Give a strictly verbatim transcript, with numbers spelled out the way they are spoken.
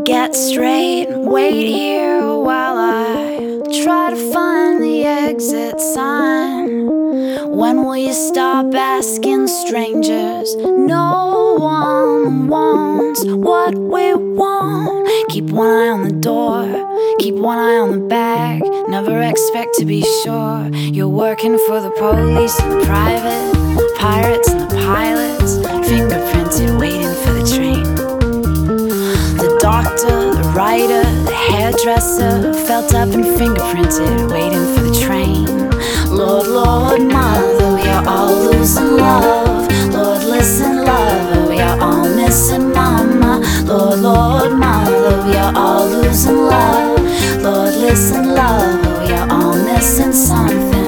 get straight. Wait here while I try to find the exit sign. When will you stop asking strangers? No one wants what we want. Keep one eye on the door, keep one eye on the bag. Never expect to be sure you're working for the police and the private pirates and the pilots, fingerprinted waiting for the train. The doctor, the writer, the hairdresser, felt up and fingerprinted waiting for the train. Lord, Lord, Mother, we are all losing love. Lord, listen, lover, we are all missing Mama. Lord, Lord, Mother, we are all losing love. Lord, listen, lover, we are all missing something.